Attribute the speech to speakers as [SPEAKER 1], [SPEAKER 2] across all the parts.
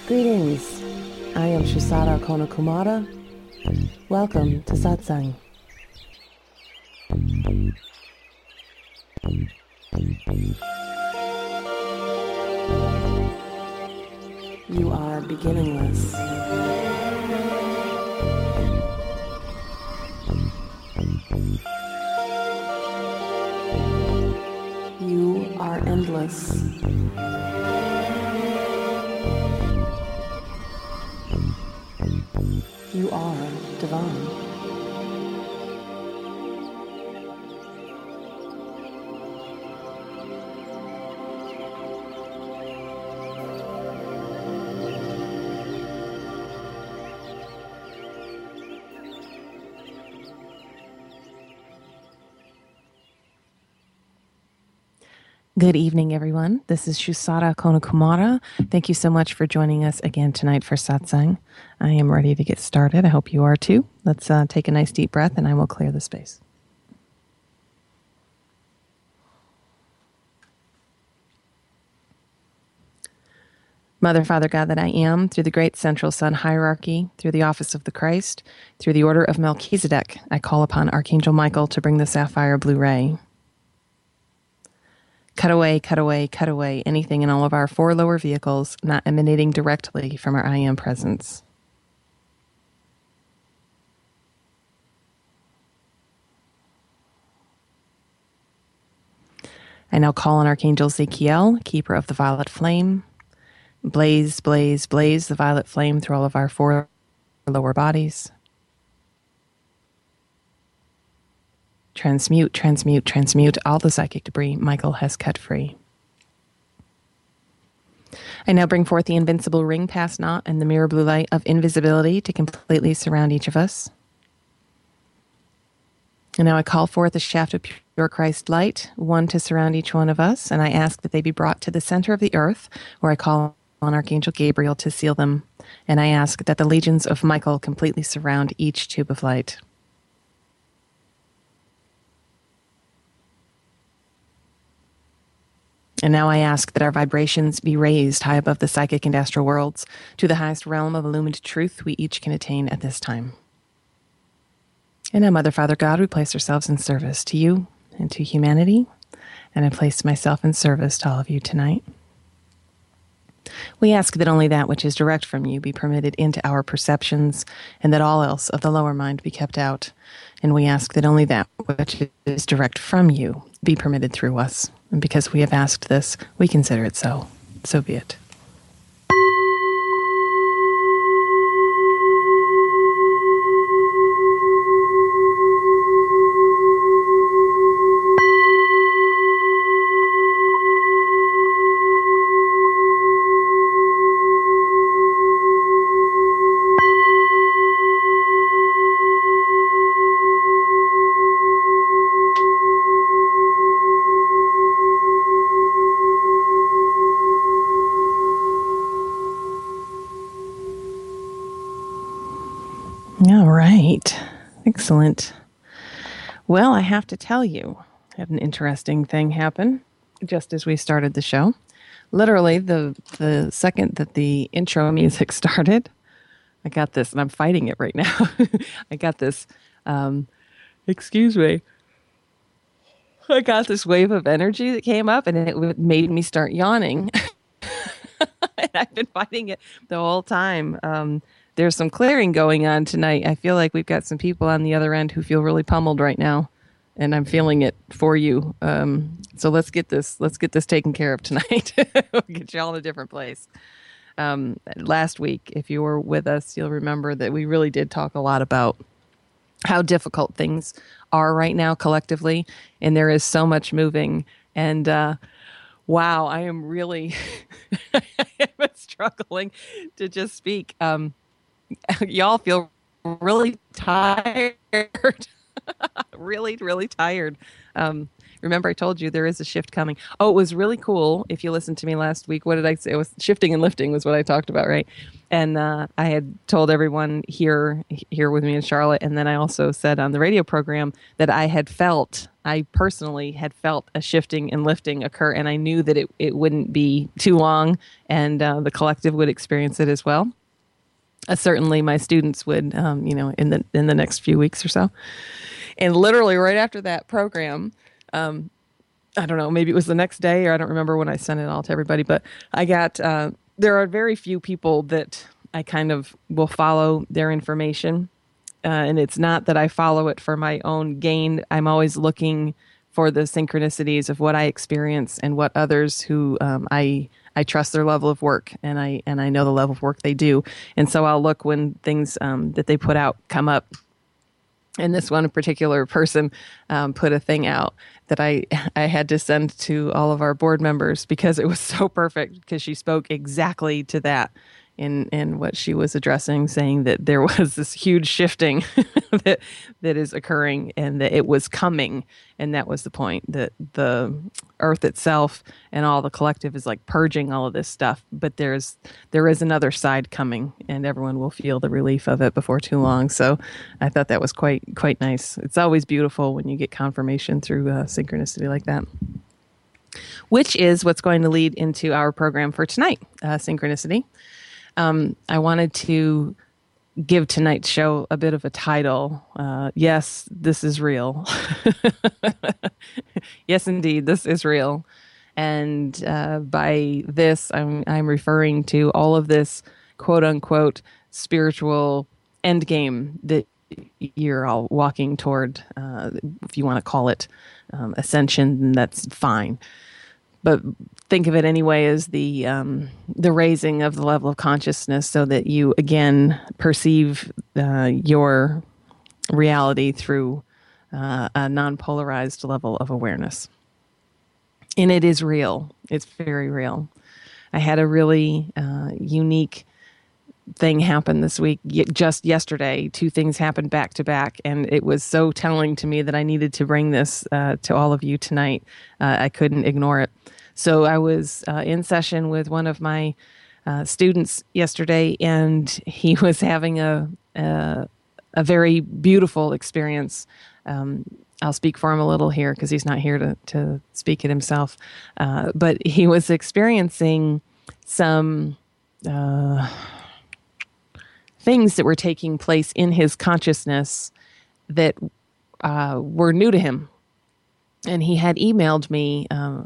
[SPEAKER 1] Greetings. I am Shusara Konokumara. Welcome to Satsang. You are beginningless. You are endless. You are divine. Good evening, everyone. This is Shusara Konokumara. Thank you so much for joining us again tonight for Satsang. I am ready to get started. I hope you are too. Let's take a nice deep breath and I will clear the space. Mother, Father, God that I am, through the great central sun hierarchy, through the office of the Christ, through the order of Melchizedek, I call upon Archangel Michael to bring the sapphire blue ray. Cut away, cut away, cut away anything in all of our four lower vehicles not emanating directly from our I Am presence. I now call on Archangel Zachiel, keeper of the violet flame. Blaze, blaze, blaze the violet flame through all of our four lower bodies. Transmute, transmute, transmute all the psychic debris Michael has cut free. I now bring forth the invincible ring past knot and the mirror blue light of invisibility to completely surround each of us. And now I call forth a shaft of pure Christ light, one to surround each one of us, and I ask that they be brought to the center of the earth, where I call on Archangel Gabriel to seal them. And I ask that the legions of Michael completely surround each tube of light. And now I ask that our vibrations be raised high above the psychic and astral worlds to the highest realm of illumined truth we each can attain at this time. And now, Mother, Father, God, we place ourselves in service to you and to humanity, and I place myself in service to all of you tonight. We ask that only that which is direct from you be permitted into our perceptions, and that all else of the lower mind be kept out. And we ask that only that which is direct from you be permitted through us. And because we have asked this, we consider it so. So be it. All right. Excellent. Well, I have to tell you, I had an interesting thing happen just as we started the show. Literally, the second that the intro music started, I got this, and I'm fighting it right now. I got this, excuse me. I got this wave of energy that came up, and it made me start yawning. And I've been fighting it the whole time. There's some clearing going on tonight. I feel like we've got some people on the other end who feel really pummeled right now, and I'm feeling it for you. So let's get this taken care of tonight. We'll get you all in a different place. Last week, if you were with us, you'll remember that we really did talk a lot about how difficult things are right now collectively, and there is so much moving. And wow, I am really struggling to just speak. Y'all feel really tired, really, really tired. Remember, I told you there is a shift coming. Oh, it was really cool. If you listened to me last week, what did I say? It was shifting and lifting was what I talked about, right? And I had told everyone here with me in Charlotte, and then I also said on the radio program that I had felt I personally had felt a shifting and lifting occur, and I knew that it wouldn't be too long, and the collective would experience it as well. Certainly, my students would, in the next few weeks or so. And literally, right after that program, I don't know, maybe it was the next day, or I don't remember when I sent it all to everybody, but I got, there are very few people that I kind of will follow their information. And it's not that I follow it for my own gain. I'm always looking for the synchronicities of what I experience and what others who I trust their level of work, and I know the level of work they do. And so I'll look when things that they put out come up. And this one particular person put a thing out that I had to send to all of our board members because it was so perfect, because she spoke exactly to that in what she was addressing, saying that there was this huge shifting that is occurring, and that it was coming. And that was the point, that the earth itself and all the collective is like purging all of this stuff. But there is another side coming, and everyone will feel the relief of it before too long. So I thought that was quite nice. It's always beautiful when you get confirmation through synchronicity like that, which is what's going to lead into our program for tonight, synchronicity. I wanted to give tonight's show a bit of a title. Yes, this is real. Yes, indeed, this is real. And by this, I'm referring to all of this quote unquote spiritual end game that you're all walking toward. If you want to call it ascension, then that's fine. But think of it anyway as the raising of the level of consciousness, so that you again perceive your reality through a non-polarized level of awareness. And it is real. It's very real. I had a really unique thing happen this week. Just yesterday, two things happened back to back, and it was so telling to me that I needed to bring this to all of you tonight. I couldn't ignore it. So I was in session with one of my students yesterday, and he was having a very beautiful experience. I'll speak for him a little here because he's not here to speak it himself. But he was experiencing some things that were taking place in his consciousness that were new to him. And he had emailed me,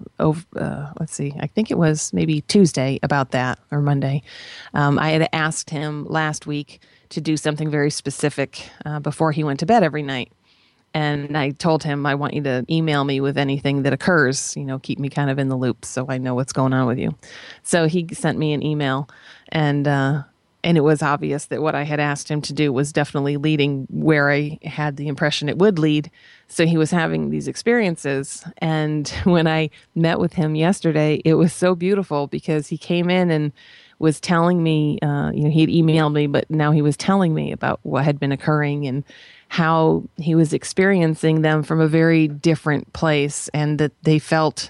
[SPEAKER 1] I think it was maybe Tuesday about that, or Monday. I had asked him last week to do something very specific before he went to bed every night. And I told him, I want you to email me with anything that occurs, keep me kind of in the loop so I know what's going on with you. So he sent me an email, and it was obvious that what I had asked him to do was definitely leading where I had the impression it would lead. So he was having these experiences. And when I met with him yesterday, it was so beautiful, because he came in and was telling me, he had emailed me, but now he was telling me about what had been occurring and how he was experiencing them from a very different place, and that they felt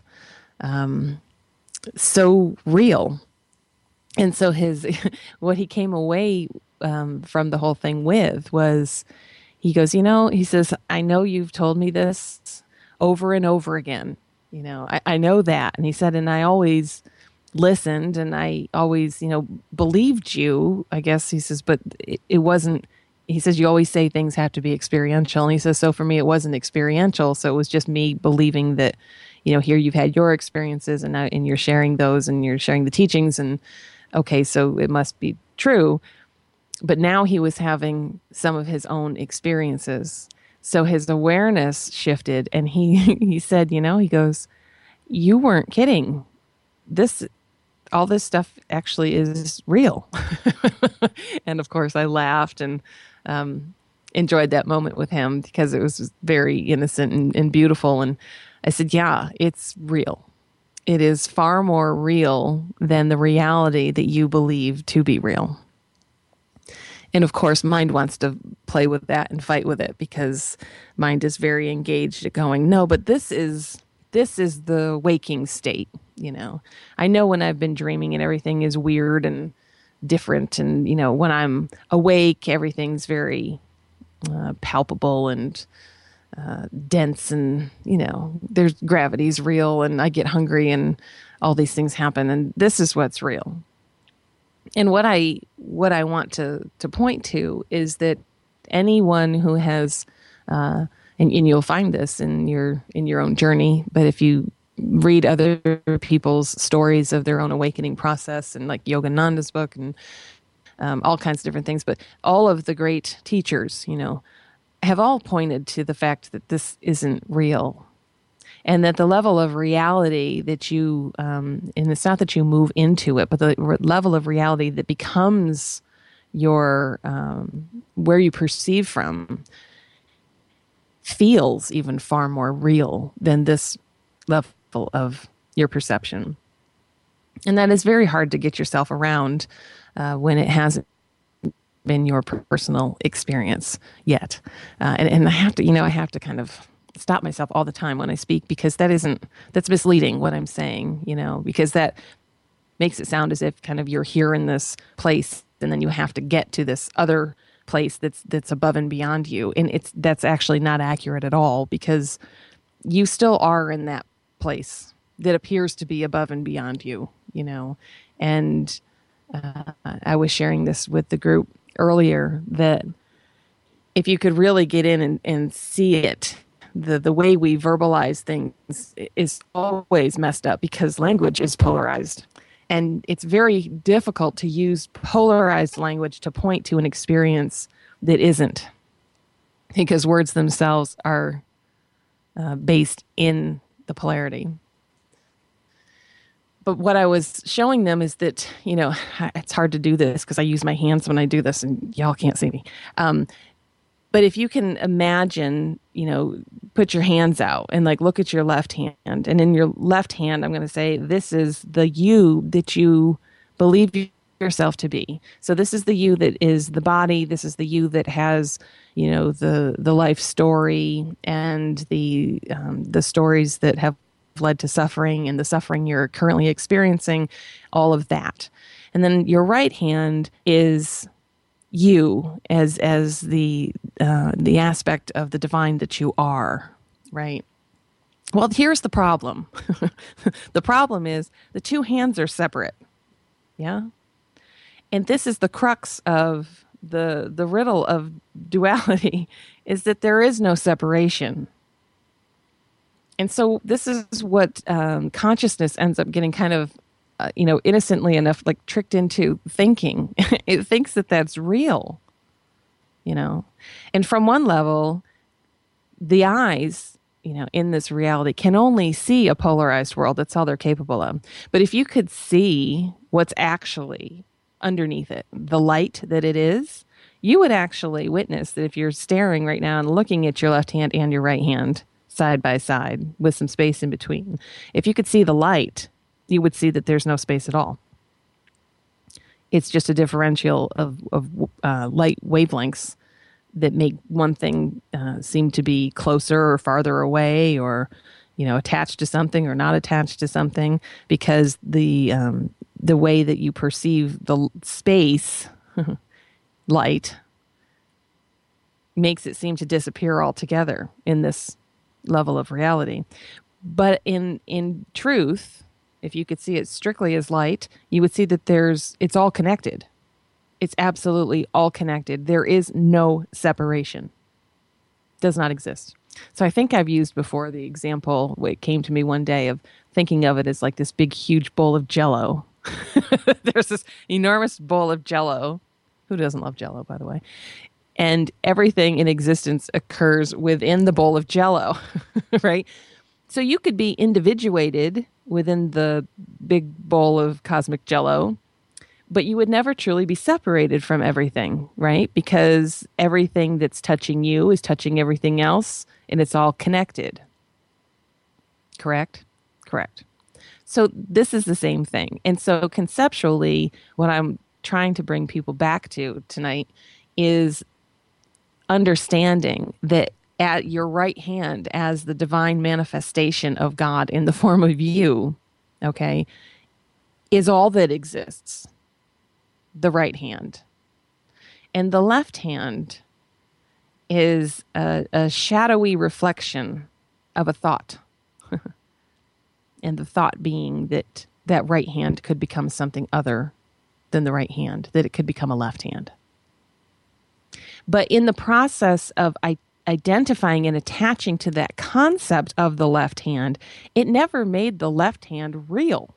[SPEAKER 1] so real. And so what he came away from the whole thing with was, he goes, he says, I know you've told me this over and over again. I know that. And he said, and I always listened, and I always, believed you, I guess. He says, but it wasn't, he says, you always say things have to be experiential. And he says, so for me, it wasn't experiential. So it was just me believing that, here you've had your experiences, and you're sharing those, and you're sharing the teachings, and okay, so it must be true. But now he was having some of his own experiences. So his awareness shifted, and he said, he goes, you weren't kidding. All this stuff actually is real. And of course I laughed and enjoyed that moment with him, because it was very innocent and beautiful. And I said, yeah, it's real. It is far more real than the reality that you believe to be real. And of course, mind wants to play with that and fight with it, because mind is very engaged at going, no, but this is the waking state. I know when I've been dreaming and everything is weird and different, and when I'm awake, everything's very palpable and dense, and there's gravity's real, and I get hungry, and all these things happen, and this is what's real. And what I want to point to is that anyone who has and you'll find this in your own journey, but if you read other people's stories of their own awakening process, and like Yogananda's book, and all kinds of different things, but all of the great teachers, have all pointed to the fact that this isn't real, and that the level of reality that you, and it's not that you move into it, but the level of reality that becomes your, where you perceive from, feels even far more real than this level of your perception. And that is very hard to get yourself around when it hasn't been your personal experience yet. And I have to, I have to kind of stop myself all the time when I speak, because that's misleading what I'm saying, because that makes it sound as if kind of you're here in this place, and then you have to get to this other place that's above and beyond you. And that's actually not accurate at all, because you still are in that place that appears to be above and beyond you, And I was sharing this with the group earlier, that if you could really get in and see it, the way we verbalize things is always messed up, because language is polarized. And it's very difficult to use polarized language to point to an experience that isn't, because words themselves are based in the polarity. But what I was showing them is that, it's hard to do this because I use my hands when I do this, and y'all can't see me. But if you can imagine, put your hands out and look at your left hand, and in your left hand, I'm going to say, this is the you that you believe yourself to be. So this is the you that is the body. This is the you that has, the life story, and the stories that have led to suffering, and the suffering you're currently experiencing, all of that. And then your right hand is you as the aspect of the divine that you are, right? Well, here's the problem. The problem is the two hands are separate. Yeah. And this is the crux of the riddle of duality, is that there is no separation. And so this is what consciousness ends up getting kind of, innocently enough, tricked into thinking. It thinks that that's real, And from one level, the eyes, in this reality can only see a polarized world. That's all they're capable of. But if you could see what's actually underneath it, the light that it is, you would actually witness that if you're staring right now and looking at your left hand and your right hand side by side with some space in between, if you could see the light, you would see that there's no space at all. It's just a differential of light wavelengths that make one thing seem to be closer or farther away, or attached to something or not attached to something, because the way that you perceive the space light makes it seem to disappear altogether in this level of reality. But in truth, if you could see it strictly as light, you would see that it's all connected. It's absolutely all connected. There is no separation. It does not exist. So I think I've used before the example, it came to me one day, of thinking of it as this big, huge bowl of Jell-O. There's this enormous bowl of Jell-O. Who doesn't love Jell-O, by the way? And everything in existence occurs within the bowl of Jell-O, right? So you could be individuated within the big bowl of cosmic Jell-O, but you would never truly be separated from everything, right? Because everything that's touching you is touching everything else, and it's all connected. Correct? Correct. So this is the same thing. And so conceptually, what I'm trying to bring people back to tonight is understanding that at your right hand, as the divine manifestation of God in the form of you, okay, is all that exists. The right hand. And the left hand is a shadowy reflection of a thought. And the thought being that that right hand could become something other than the right hand, that it could become a left hand. But in the process of identifying and attaching to that concept of the left hand, it never made the left hand real.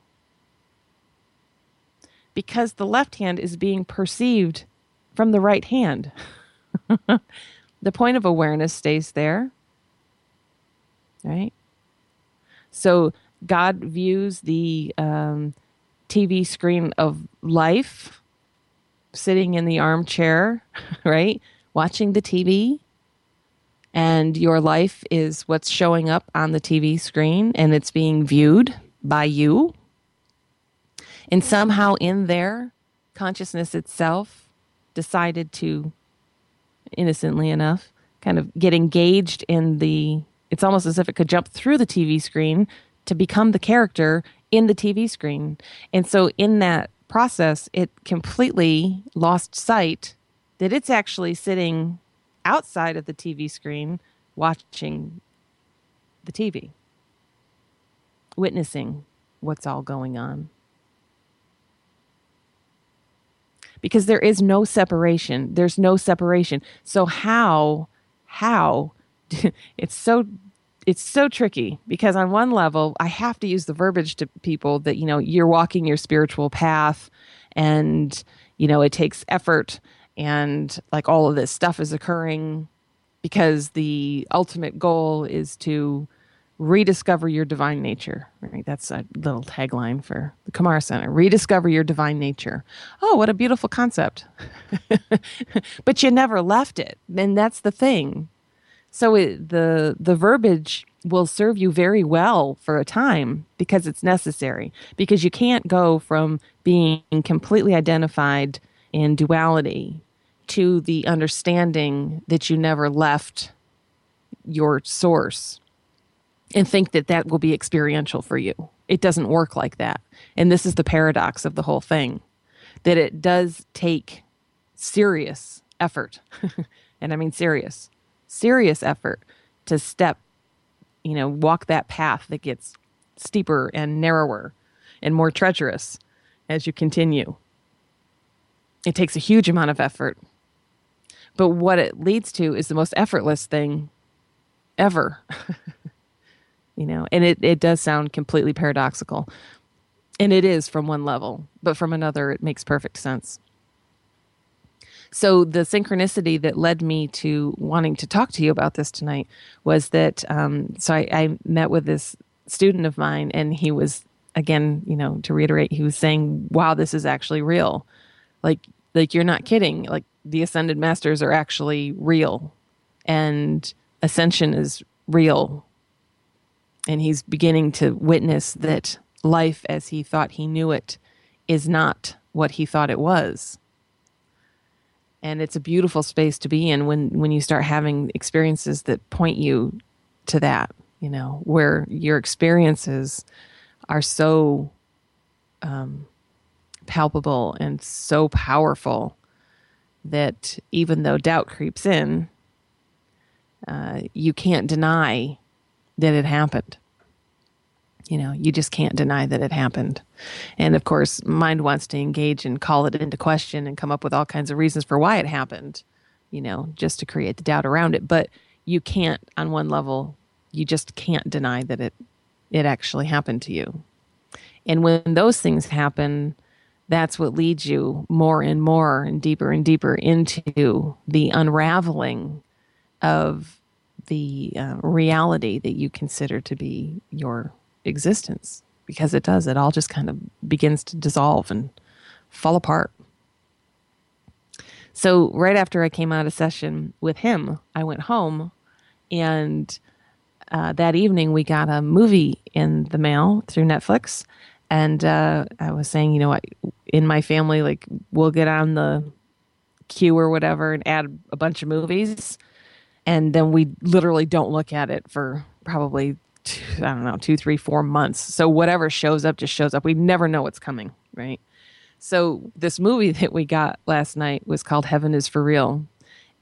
[SPEAKER 1] Because the left hand is being perceived from the right hand. The point of awareness stays there, right? So God views the TV screen of life, sitting in the armchair, right? Watching the TV. And your life is what's showing up on the TV screen, and it's being viewed by you. And somehow in there, consciousness itself decided to, innocently enough, kind of get engaged in it's almost as if it could jump through the TV screen to become the character in the TV screen. And so in that process, it completely lost sight that it's actually sitting outside of the TV screen watching the TV, witnessing what's all going on. Because there is no separation. There's no separation. So how it's so tricky, because on one level, I have to use the verbiage to people that, you're walking your spiritual path, and, it takes effort, and like all of this stuff is occurring because the ultimate goal is to rediscover your divine nature, right? That's a little tagline for the Kumara Center. Rediscover your divine nature. Oh, what a beautiful concept. But you never left it. And that's the thing. So the verbiage will serve you very well for a time because it's necessary. Because you can't go from being completely identified in duality to the understanding that you never left your source and think that that will be experiential for you. It doesn't work like that. And this is the paradox of the whole thing, that it does take serious effort. And I mean serious effort to walk that path that gets steeper and narrower and more treacherous as you continue. It takes a huge amount of effort. But what it leads to is the most effortless thing ever. And it does sound completely paradoxical. And it is from one level, but from another, it makes perfect sense. So the synchronicity that led me to wanting to talk to you about this tonight was that, I met with this student of mine, and he was, again, to reiterate, he was saying, wow, this is actually real. Like you're not kidding. Like the ascended masters are actually real, and ascension is real. And he's beginning to witness that life as he thought he knew it is not what he thought it was. And it's a beautiful space to be in when you start having experiences that point you to that, where your experiences are so palpable and so powerful that even though doubt creeps in, you can't deny that it happened. You just can't deny that it happened. And of course, mind wants to engage and call it into question and come up with all kinds of reasons for why it happened, just to create the doubt around it. But you can't, on one level, you just can't deny that it actually happened to you. And when those things happen, that's what leads you more and more and deeper into the unraveling of the reality that you consider to be your existence, because it does. It all just kind of begins to dissolve and fall apart. So right after I came out of session with him, I went home, and that evening we got a movie in the mail through Netflix. And I was saying, in my family, like, we'll get on the queue or whatever and add a bunch of movies, and then we literally don't look at it for probably 2, 3, 4 months. So whatever shows up just shows up. We never know what's coming, right? So this movie that we got last night was called Heaven is for Real.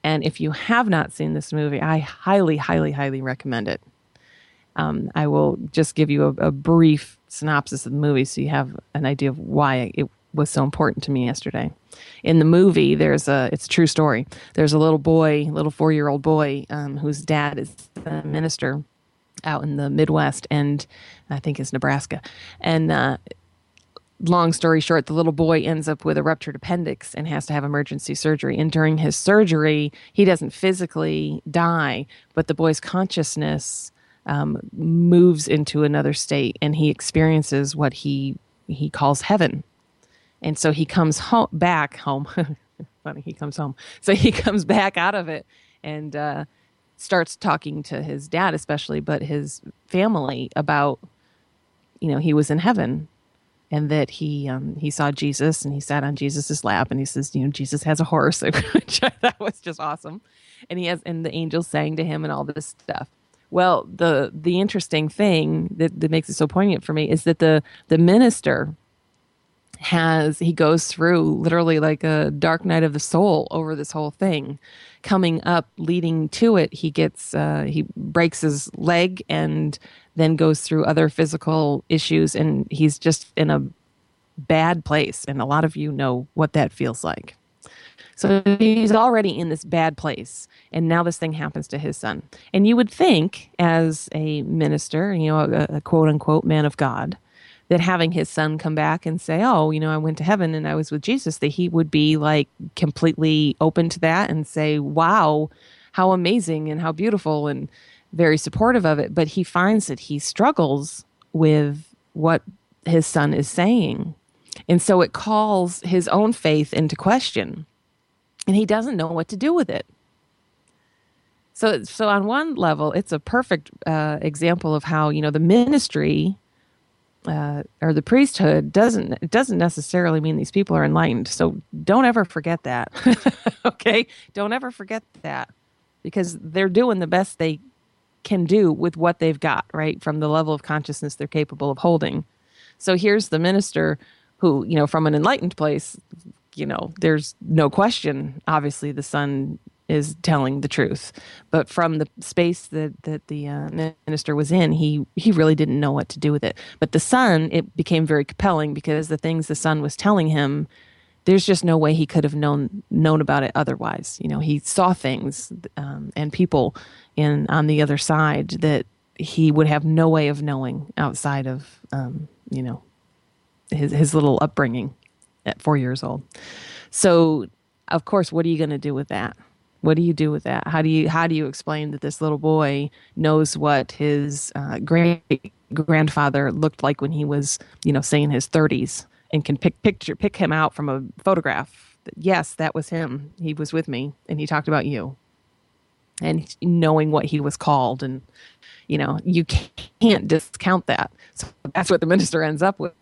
[SPEAKER 1] And if you have not seen this movie, I highly, highly, highly recommend it. I will just give you a brief synopsis of the movie so you have an idea of why it was so important to me yesterday. In the movie, it's a true story. There's a little boy, little 4-year-old boy, whose dad is a minister out in the Midwest, and I think it's Nebraska. And long story short, the little boy ends up with a ruptured appendix and has to have emergency surgery. And during his surgery, he doesn't physically die, but the boy's consciousness moves into another state, and he experiences what he calls heaven. And so he comes back home. Funny, he comes home. So he comes back out of it and starts talking to his dad, especially, but his family about, he was in heaven, and that he saw Jesus, and he sat on Jesus's lap, and he says, Jesus has a horse, which I thought was just awesome. And the angels sang to him and all this stuff. Well, the interesting thing that makes it so poignant for me is that the minister he goes through literally like a dark night of the soul over this whole thing. Coming up, leading to it, he breaks his leg and then goes through other physical issues, and he's just in a bad place. And a lot of you know what that feels like. So he's already in this bad place, and now this thing happens to his son. And you would think, as a minister, a quote-unquote man of God, that having his son come back and say, oh, I went to heaven and I was with Jesus, that he would be like completely open to that and say, wow, how amazing and how beautiful, and very supportive of it. But he finds that he struggles with what his son is saying. And so it calls his own faith into question. And he doesn't know what to do with it. So on one level, it's a perfect example of how, the ministry or the priesthood doesn't necessarily mean these people are enlightened. So don't ever forget that. Okay? Don't ever forget that, because they're doing the best they can do with what they've got, right? From the level of consciousness they're capable of holding. So here's the minister who, from an enlightened place, there's no question, obviously, the son is telling the truth. But from the space that the minister was in, he really didn't know what to do with it. But the son, it became very compelling, because the things the son was telling him, there's just no way he could have known about it otherwise. He saw things and people on the other side that he would have no way of knowing outside of, his little upbringing at 4 years old. So, of course, what are you going to do with that? What do you do with that? How do you explain that this little boy knows what his great grandfather looked like when he was, say in his 30s, and can pick him out from a photograph? Yes, that was him. He was with me, and he talked about you. And knowing what he was called, and you can't discount that. So that's what the minister ends up with.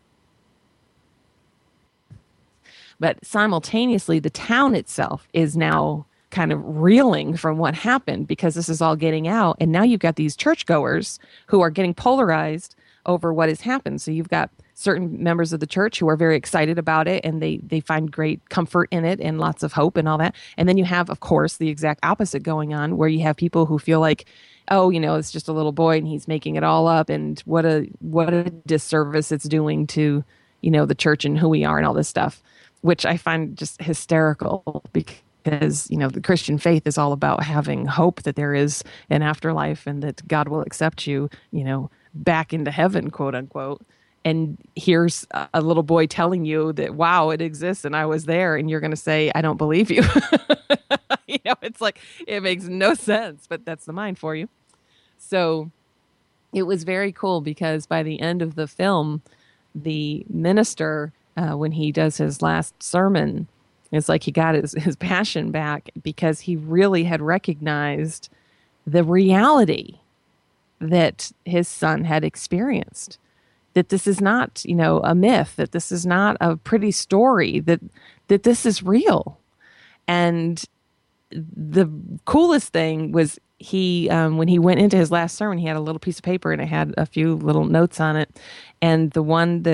[SPEAKER 1] But simultaneously, the town itself is now kind of reeling from what happened, because this is all getting out. And now you've got these churchgoers who are getting polarized over what has happened. So you've got certain members of the church who are very excited about it, and they find great comfort in it and lots of hope and all that. And then you have, of course, the exact opposite going on, where you have people who feel like, oh, it's just a little boy and he's making it all up, and what a disservice it's doing to, the church and who we are and all this stuff, which I find just hysterical, because, the Christian faith is all about having hope that there is an afterlife and that God will accept you, back into heaven, quote unquote. And here's a little boy telling you that, wow, it exists and I was there. And you're going to say, I don't believe you. It's like, it makes no sense, but that's the mind for you. So it was very cool, because by the end of the film, the minister, when he does his last sermon, it's like he got his passion back, because he really had recognized the reality that his son had experienced. That this is not, a myth, that this is not a pretty story, that this is real. And the coolest thing was when he went into his last sermon, he had a little piece of paper and it had a few little notes on it. And the one that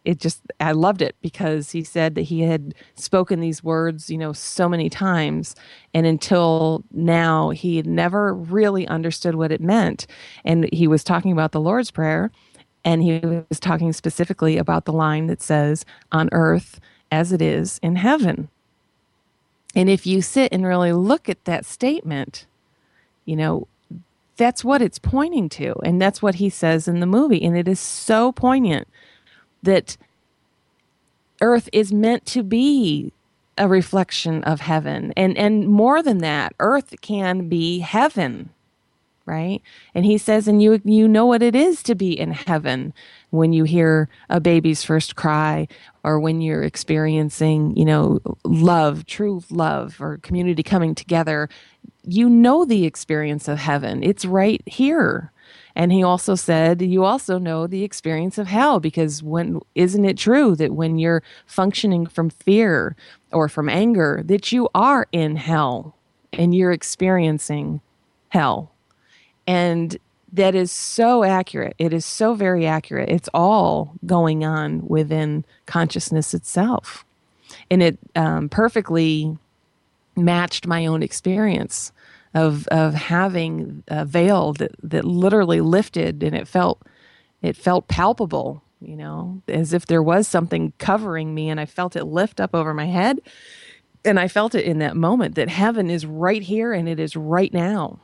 [SPEAKER 1] I loved it because he said that he had spoken these words, so many times. And until now, he had never really understood what it meant. And he was talking about the Lord's Prayer, and he was talking specifically about the line that says, on earth as it is in heaven. And if you sit and really look at that statement, that's what it's pointing to. And that's what he says in the movie. And it is so poignant that earth is meant to be a reflection of heaven. And more than that, earth can be heaven, right? And he says, and you know what it is to be in heaven when you hear a baby's first cry, or when you're experiencing, love, true love, or community coming together. You know the experience of heaven. It's right here. And he also said, you also know the experience of hell, because isn't it true that when you're functioning from fear or from anger, that you are in hell and you're experiencing hell? And that is so accurate. It is so very accurate. It's all going on within consciousness itself. And it perfectly matched my own experience of having a veil that literally lifted, and it felt palpable, as if there was something covering me, and I felt it lift up over my head. And I felt it in that moment that heaven is right here and it is right now.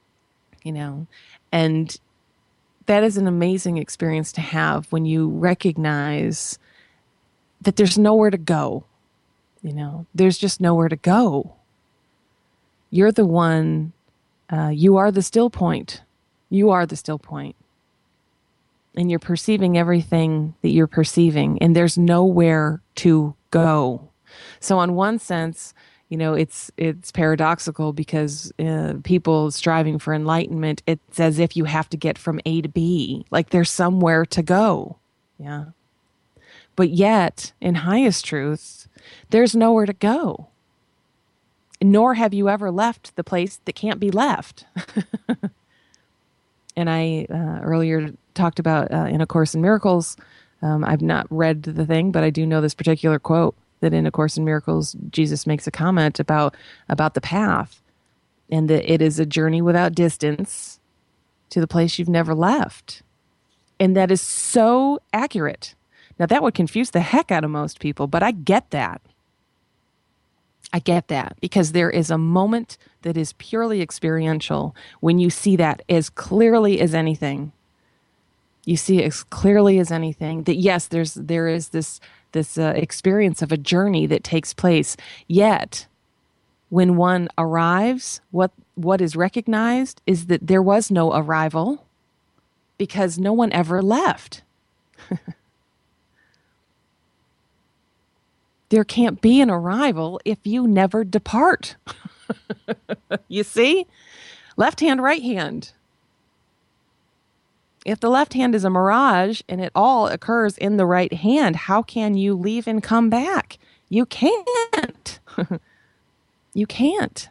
[SPEAKER 1] And that is an amazing experience to have when you recognize that there's nowhere to go. There's just nowhere to go. You're the one, you are the still point. You are the still point. And you're perceiving everything that you're perceiving, and there's nowhere to go. So in one sense, it's paradoxical, because people striving for enlightenment, it's as if you have to get from A to B, like there's somewhere to go. Yeah. But yet, in highest truth, there's nowhere to go. Nor have you ever left the place that can't be left. And I earlier talked about in A Course in Miracles, I've not read the thing, but I do know this particular quote, that in A Course in Miracles, Jesus makes a comment about the path, and that it is a journey without distance to the place you've never left. And that is so accurate. Now, that would confuse the heck out of most people, but I get that. I get that, because there is a moment that is purely experiential when you see that as clearly as anything. You see as clearly as anything that, yes, there is this experience of a journey that takes place. Yet, when one arrives, what is recognized is that there was no arrival, because no one ever left. There can't be an arrival if you never depart. You see? Left hand, right hand. If the left hand is a mirage and it all occurs in the right hand, how can you leave and come back? You can't. You can't.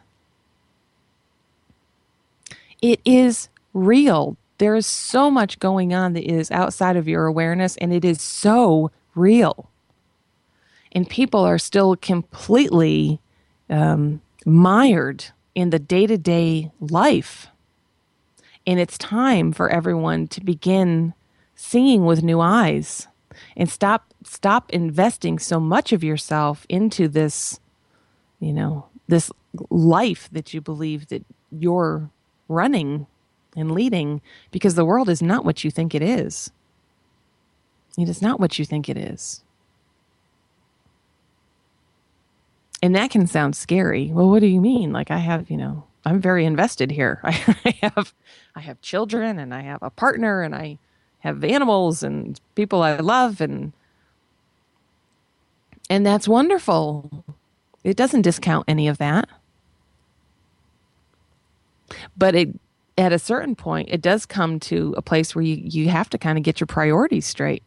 [SPEAKER 1] It is real. There is so much going on that is outside of your awareness, and it is so real. And people are still completely mired in the day-to-day life. And it's time for everyone to begin seeing with new eyes, and stop investing so much of yourself into this, this life that you believe that you're running and leading, because the world is not what you think it is. It is not what you think it is. And that can sound scary. Well, what do you mean? Like, I have, I'm very invested here. I have children, and I have a partner, and I have animals and people I love, and that's wonderful. It doesn't discount any of that. But at a certain point, it does come to a place where you have to kind of get your priorities straight.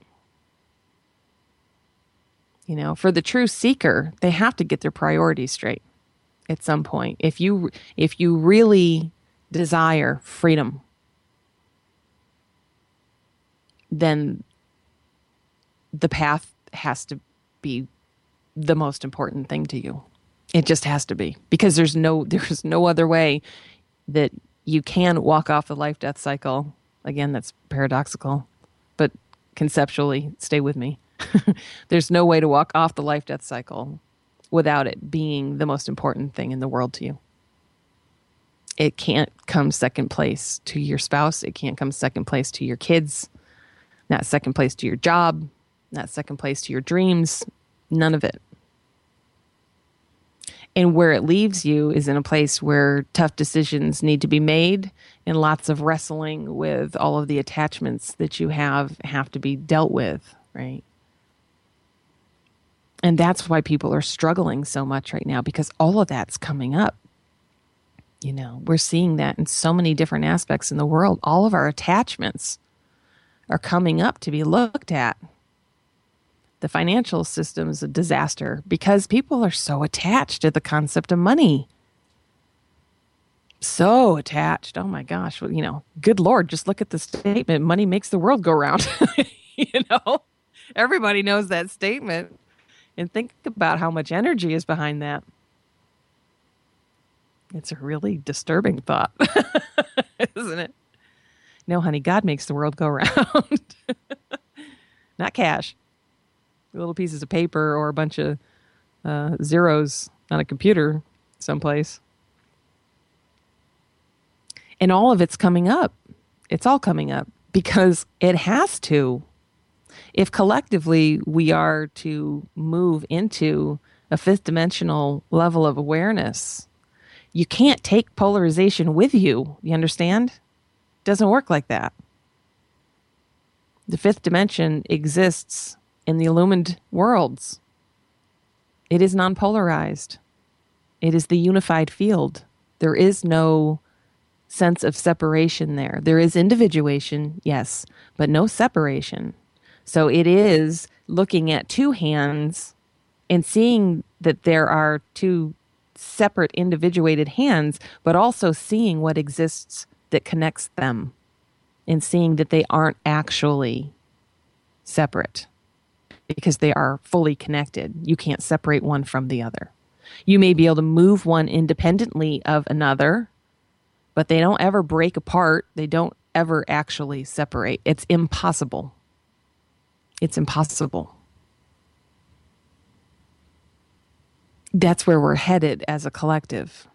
[SPEAKER 1] For the true seeker, they have to get their priorities straight at some point. If you really desire freedom, then the path has to be the most important thing to you. It just has to be, because there's no other way that you can walk off the life death cycle. Again, that's paradoxical, but conceptually, stay with me. There's no way to walk off the life death cycle without it being the most important thing in the world to you. It can't come second place to your spouse. It can't come second place to your kids, not second place to your job, not second place to your dreams. None of it. And where it leaves you is in a place where tough decisions need to be made, and lots of wrestling with all of the attachments that you have to be dealt with, right? And that's why people are struggling so much right now, because all of that's coming up. You know, we're seeing that in so many different aspects in the world. All of our attachments are coming up to be looked at. The financial system's a disaster because people are so attached to the concept of money. So attached. Oh my gosh. Well, you know, good Lord, just look at the statement, money makes the world go round. You know, everybody knows that statement. And think about how much energy is behind that. It's a really disturbing thought, isn't it? No, honey, God makes the world go round. Not cash. Little pieces of paper or a bunch of zeros on a computer someplace. And all of it's coming up. It's all coming up because it has to. If collectively we are to move into a fifth dimensional level of awareness, you can't take polarization with you. You understand? It doesn't work like that. The fifth dimension exists in the illumined worlds. It is non-polarized. It is the unified field. There is no sense of separation there. There is individuation, yes, but no separation. So it is looking at two hands and seeing that there are two separate individuated hands, but also seeing what exists that connects them and seeing that they aren't actually separate because they are fully connected. You can't separate one from the other. You may be able to move one independently of another, but they don't ever break apart. They don't ever actually separate. It's impossible. It's impossible. That's where we're headed as a collective.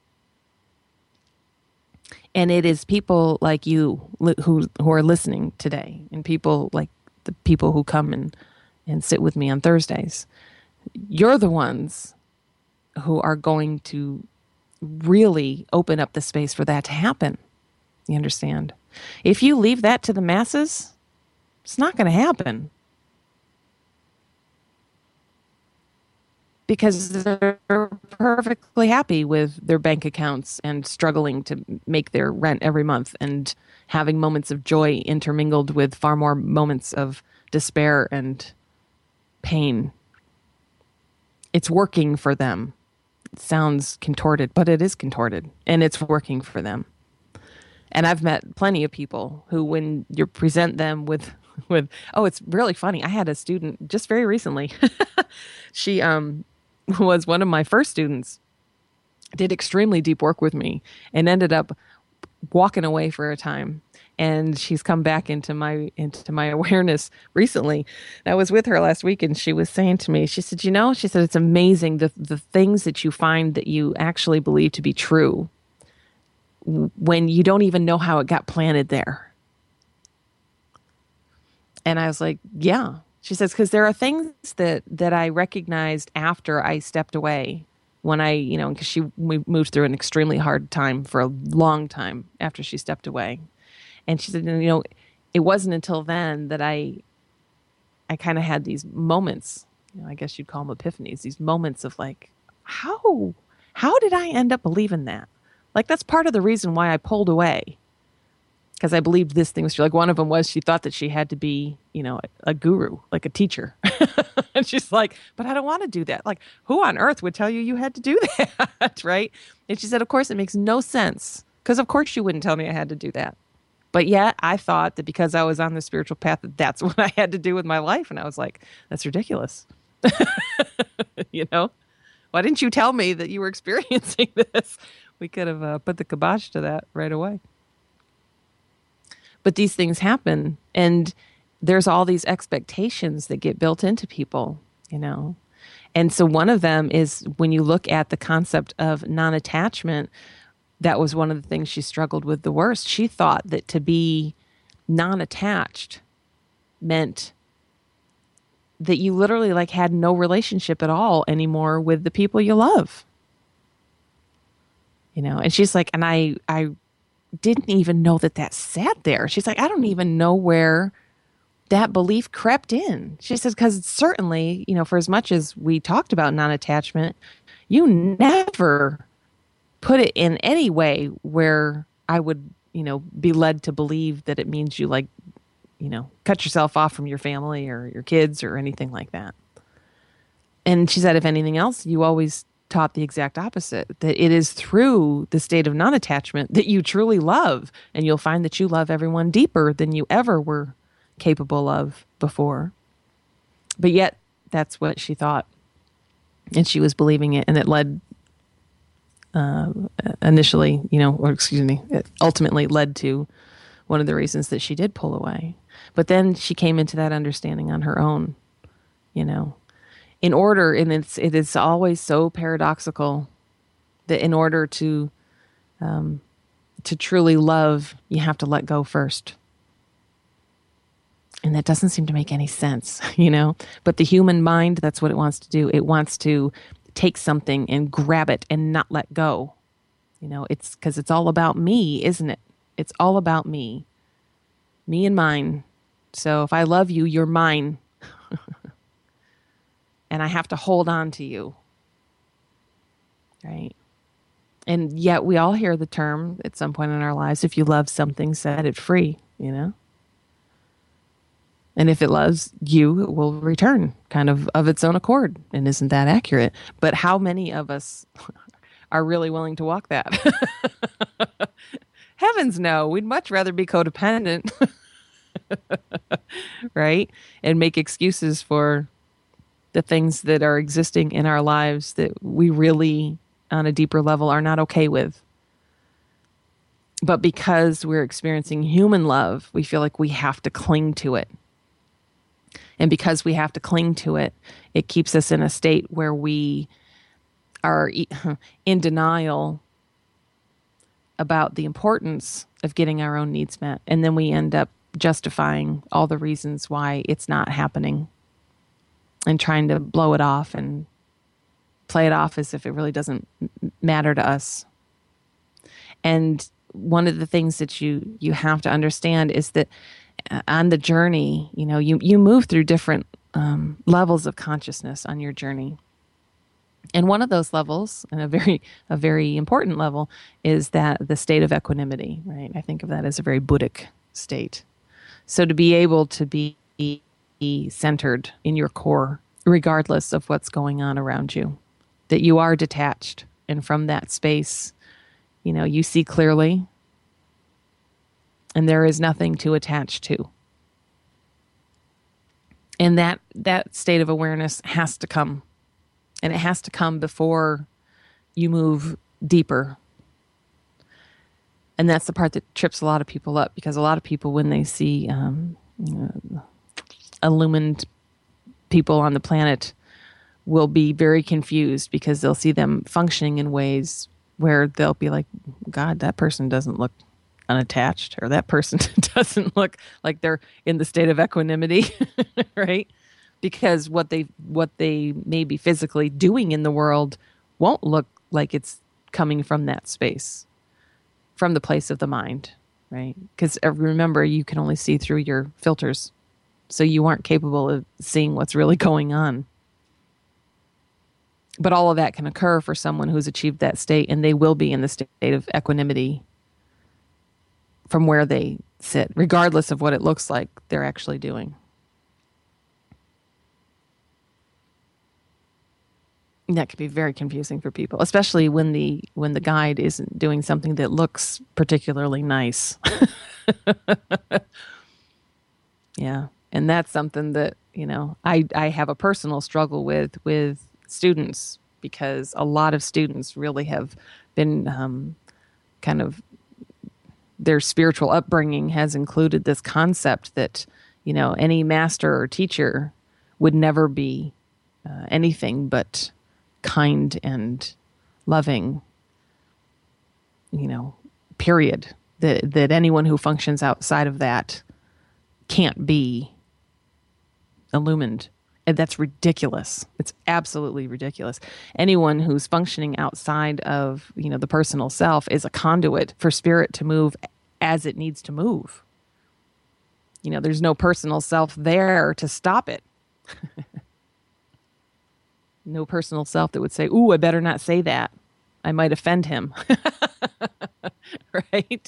[SPEAKER 1] And it is people like you who are listening today, and people like the people who come and sit with me on Thursdays. You're the ones who are going to really open up the space for that to happen. You understand? If you leave that to the masses, it's not going to happen. Because they're perfectly happy with their bank accounts and struggling to make their rent every month and having moments of joy intermingled with far more moments of despair and pain. It's working for them. It sounds contorted, but it is contorted, and it's working for them. And I've met plenty of people who, when you present them with oh, it's really funny. I had a student just very recently. She was one of my first students, did extremely deep work with me, and ended up walking away for a time. And she's come back into my awareness recently. I was with her last week, and she was saying to me, she said, she said, it's amazing the things that you find that you actually believe to be true when you don't even know how it got planted there. And I was like, yeah. She says, because there are things that I recognized after I stepped away when because we moved through an extremely hard time for a long time after she stepped away. And she said, it wasn't until then that I kind of had these moments, I guess you'd call them epiphanies, these moments of like, how did I end up believing that? Like, that's part of the reason why I pulled away. Because I believed this thing was true. Like, one of them was she thought that she had to be, a guru, like a teacher. And she's like, but I don't want to do that. Like, who on earth would tell you had to do that, right? And she said, of course, it makes no sense. Because of course you wouldn't tell me I had to do that. But yet I thought that because I was on the spiritual path, that that's what I had to do with my life. And I was like, that's ridiculous. You know, why didn't you tell me that you were experiencing this? We could have put the kibosh to that right away. But these things happen, and there's all these expectations that get built into people, you know. And so one of them is when you look at the concept of non-attachment, that was one of the things she struggled with the worst. She thought that to be non-attached meant that you literally like had no relationship at all anymore with the people you love. You know, and she's like, and I didn't even know that that sat there. She's like, I don't even know where that belief crept in. She says, because certainly, you know, for as much as we talked about non-attachment, you never put it in any way where I would, you know, be led to believe that it means you like, you know, cut yourself off from your family or your kids or anything like that. And she said, if anything else, you always taught the exact opposite, that it is through the state of non-attachment that you truly love, and you'll find that you love everyone deeper than you ever were capable of before. But yet that's what she thought, and she was believing it, and it led initially, you know, or excuse me, it ultimately led to one of the reasons that she did pull away. But then she came into that understanding on her own, you know, in order, and it is always so paradoxical that in order to truly love, you have to let go first. And that doesn't seem to make any sense, you know, but the human mind, that's what it wants to do. It wants to take something and grab it and not let go. You know, it's because it's all about me, isn't it? It's all about me and mine. So if I love you, you're mine. And I have to hold on to you. Right? And yet we all hear the term at some point in our lives, if you love something, set it free, you know? And if it loves you, it will return kind of its own accord. And isn't that accurate? But how many of us are really willing to walk that? Heavens no. We'd much rather be codependent, right? And make excuses for the things that are existing in our lives that we really, on a deeper level, are not okay with. But because we're experiencing human love, we feel like we have to cling to it. And because we have to cling to it, it keeps us in a state where we are in denial about the importance of getting our own needs met. And then we end up justifying all the reasons why it's not happening and trying to blow it off and play it off as if it really doesn't matter to us. And one of the things that you have to understand is that on the journey, you know, you move through different levels of consciousness on your journey. And one of those levels, and a very important level, is that the state of equanimity, right? I think of that as a very Buddhic state. So to be able to be centered in your core, regardless of what's going on around you, that you are detached. And from that space, you know, you see clearly, and there is nothing to attach to. And that state of awareness has to come. And it has to come before you move deeper. And that's the part that trips a lot of people up, because a lot of people, when they see illumined people on the planet, will be very confused because they'll see them functioning in ways where they'll be like, God, that person doesn't look unattached, or that person doesn't look like they're in the state of equanimity, right? Because what they may be physically doing in the world won't look like it's coming from that space, from the place of the mind, right? Because remember, you can only see through your filters, so you aren't capable of seeing what's really going on. But all of that can occur for someone who's achieved that state, and they will be in the state of equanimity from where they sit, regardless of what it looks like they're actually doing. And that can be very confusing for people, especially when the guide isn't doing something that looks particularly nice. Yeah. And that's something that, I have a personal struggle with students, because a lot of students really have been kind of, their spiritual upbringing has included this concept that, any master or teacher would never be anything but kind and loving, period. That anyone who functions outside of that can't be illumined. And that's ridiculous. It's absolutely ridiculous. Anyone who's functioning outside of, the personal self is a conduit for spirit to move as it needs to move. There's no personal self there to stop it. No personal self that would say, "Ooh, I better not say that. I might offend him." Right?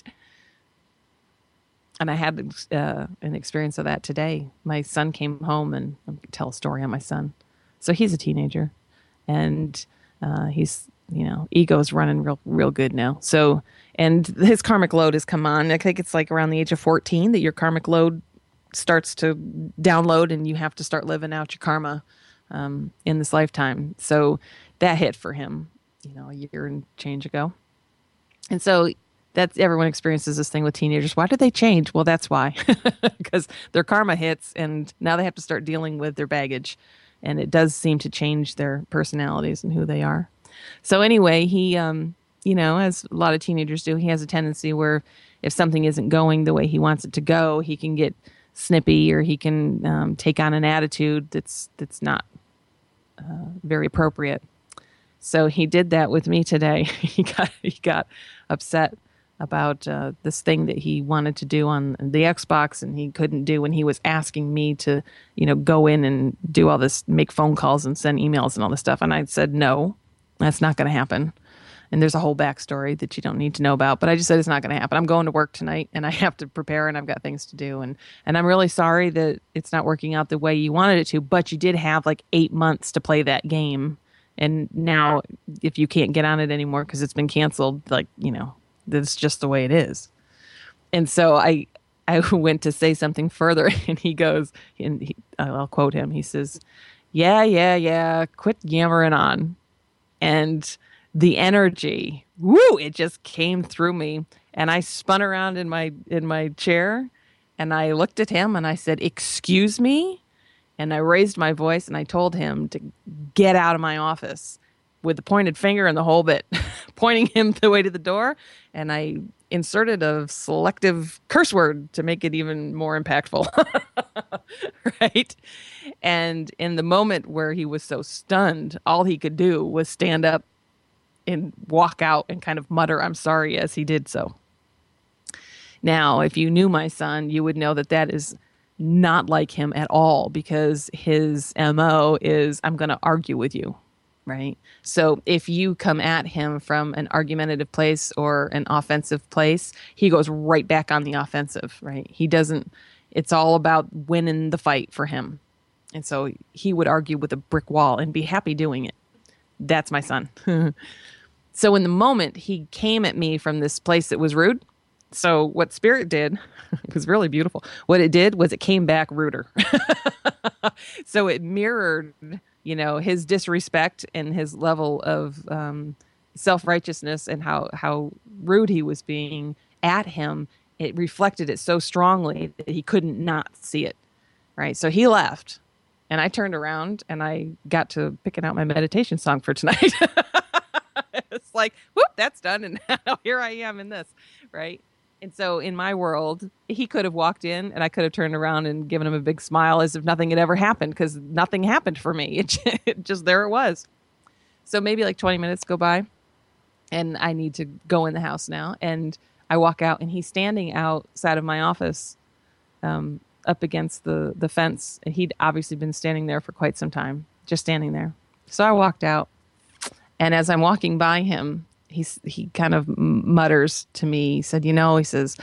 [SPEAKER 1] And I had an experience of that today. My son came home, and I'm going to tell a story on my son. So he's a teenager, and he's, ego's running real good now. So, and his karmic load has come on. I think it's like around the age of 14 that your karmic load starts to download, and you have to start living out your karma in this lifetime. So that hit for him, a year and change ago. And so that's, everyone experiences this thing with teenagers. Why do they change? Well, that's why, because their karma hits, and now they have to start dealing with their baggage, and it does seem to change their personalities and who they are. So anyway, he, as a lot of teenagers do, he has a tendency where if something isn't going the way he wants it to go, he can get snippy, or he can take on an attitude that's not very appropriate. So he did that with me today. He got upset about this thing that he wanted to do on the Xbox, and he couldn't do, and he was asking me to, go in and do all this, make phone calls and send emails and all this stuff. And I said, no, that's not going to happen. And there's a whole backstory that you don't need to know about, but I just said it's not going to happen. I'm going to work tonight, and I have to prepare, and I've got things to do. And I'm really sorry that it's not working out the way you wanted it to, but you did have like 8 months to play that game. And now if you can't get on it anymore because it's been canceled, like, that's just the way it is. And so I went to say something further, and he goes, and I'll quote him. He says, yeah, quit yammering on. And the energy, woo, it just came through me. And I spun around in my chair, and I looked at him, and I said, "Excuse me?" And I raised my voice, and I told him to get out of my office with the pointed finger and the whole bit, pointing him the way to the door. And I inserted a selective curse word to make it even more impactful. Right? And in the moment where he was so stunned, all he could do was stand up and walk out and kind of mutter, "I'm sorry," as he did so. Now, if you knew my son, you would know that that is not like him at all, because his MO is, "I'm going to argue with you," right? So if you come at him from an argumentative place or an offensive place, he goes right back on the offensive, right? He doesn't, it's all about winning the fight for him. And so he would argue with a brick wall and be happy doing it. That's my son. So in the moment, he came at me from this place that was rude. So what Spirit did, it was really beautiful. What it did was it came back ruder. So it mirrored, his disrespect and his level of self-righteousness, and how rude he was being at him. It reflected it so strongly that he couldn't not see it, right? So he left, and I turned around, and I got to picking out my meditation song for tonight. It's like, whoop, that's done, and now here I am in this, right? And so in my world, he could have walked in, and I could have turned around and given him a big smile as if nothing had ever happened, because nothing happened for me. It just, there it was. So maybe like 20 minutes go by, and I need to go in the house now. And I walk out, and he's standing outside of my office, up against the fence. And he'd obviously been standing there for quite some time, just standing there. So I walked out, and as I'm walking by him, he kind of mutters to me. He said, he says,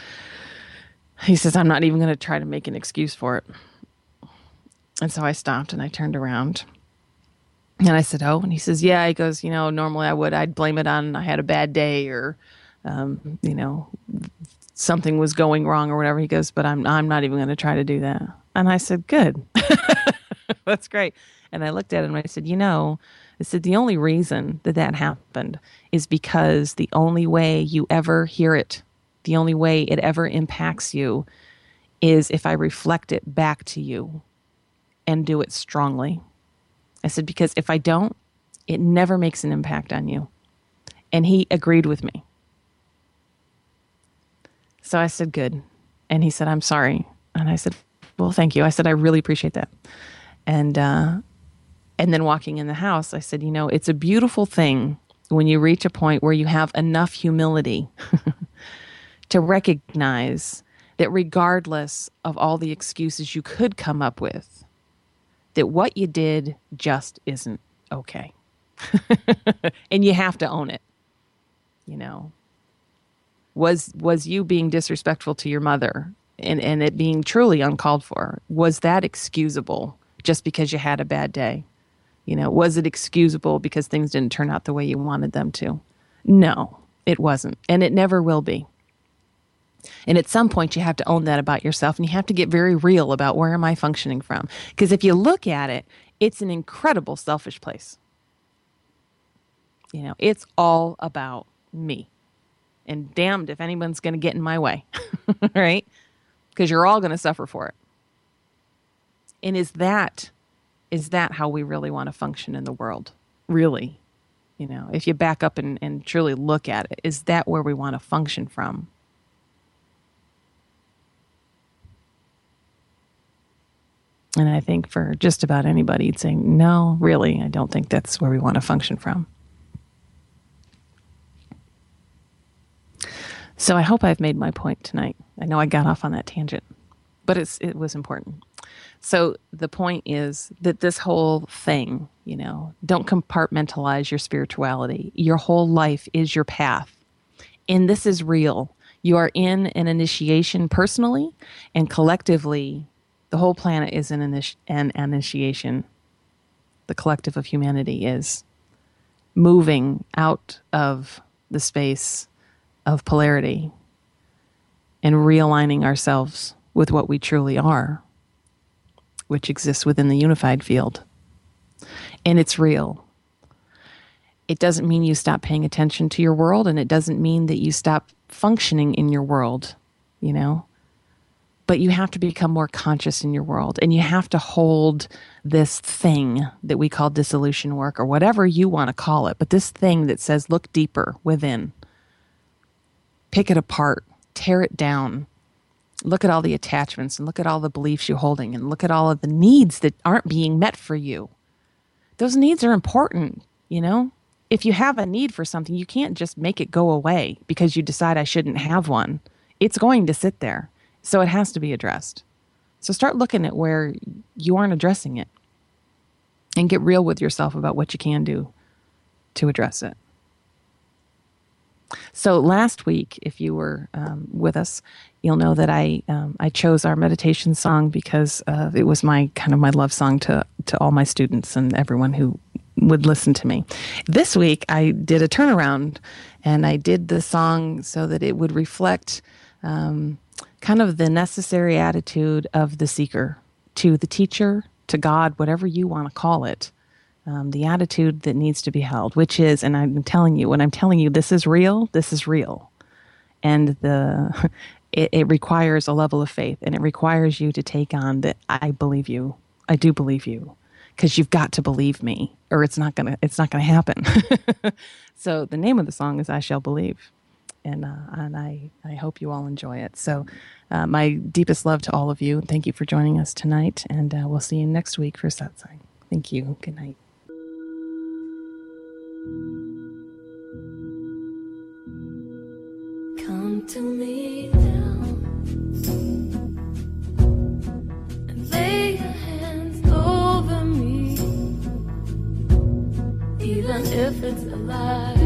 [SPEAKER 1] "I'm not even going to try to make an excuse for it." And so I stopped, and I turned around, and I said, "Oh," and he says, "Yeah." He goes, "Normally I'd blame it on I had a bad day, or, something was going wrong or whatever. He goes, but I'm not even going to try to do that. And I said, good. That's great. And I looked at him and I said, I said, the only reason that happened is because the only way you ever hear it, the only way it ever impacts you is if I reflect it back to you and do it strongly. I said, because if I don't, it never makes an impact on you. And he agreed with me. So I said, good. And he said, I'm sorry. And I said, well, thank you. I said, I really appreciate that. And then walking in the house, I said, it's a beautiful thing when you reach a point where you have enough humility to recognize that regardless of all the excuses you could come up with, that what you did just isn't okay. And you have to own it. Was you being disrespectful to your mother and it being truly uncalled for? Was that excusable just because you had a bad day? Was it excusable because things didn't turn out the way you wanted them to? No, it wasn't. And it never will be. And at some point, you have to own that about yourself, and you have to get very real about where am I functioning from? Because if you look at it, it's an incredible selfish place. It's all about me. And damned if anyone's going to get in my way, right? Because you're all going to suffer for it. And is that how we really want to function in the world? Really? If you back up and truly look at it, is that where we want to function from? And I think for just about anybody, you'd say, no, really, I don't think that's where we want to function from. So I hope I've made my point tonight. I know I got off on that tangent, but it was important. So the point is that this whole thing, don't compartmentalize your spirituality. Your whole life is your path. And this is real. You are in an initiation personally and collectively. The whole planet is an initiation. The collective of humanity is moving out of the space of polarity and realigning ourselves with what we truly are, which exists within the unified field. And it's real. It doesn't mean you stop paying attention to your world, and it doesn't mean that you stop functioning in your world, But you have to become more conscious in your world, and you have to hold this thing that we call dissolution work, or whatever you want to call it, but this thing that says, look deeper within. Pick it apart, tear it down, look at all the attachments and look at all the beliefs you're holding and look at all of the needs that aren't being met for you. Those needs are important, If you have a need for something, you can't just make it go away because you decide I shouldn't have one. It's going to sit there. So it has to be addressed. So start looking at where you aren't addressing it and get real with yourself about what you can do to address it. So last week, if you were with us, you'll know that I chose our meditation song because it was my love song to all my students and everyone who would listen to me. This week, I did a turnaround, and I did the song so that it would reflect kind of the necessary attitude of the seeker to the teacher, to God, whatever you want to call it. The attitude that needs to be held, which is, and I'm telling you, when I'm telling you this is real, this is real. And it requires a level of faith, and it requires you to take on that I believe you. I do believe you. Because you've got to believe me, or it's not gonna happen. So the name of the song is I Shall Believe. And I hope you all enjoy it. So my deepest love to all of you. Thank you for joining us tonight, and we'll see you next week for Satsang. Thank you. Good night.
[SPEAKER 2] Come to me now and lay your hands over me, even if it's a lie.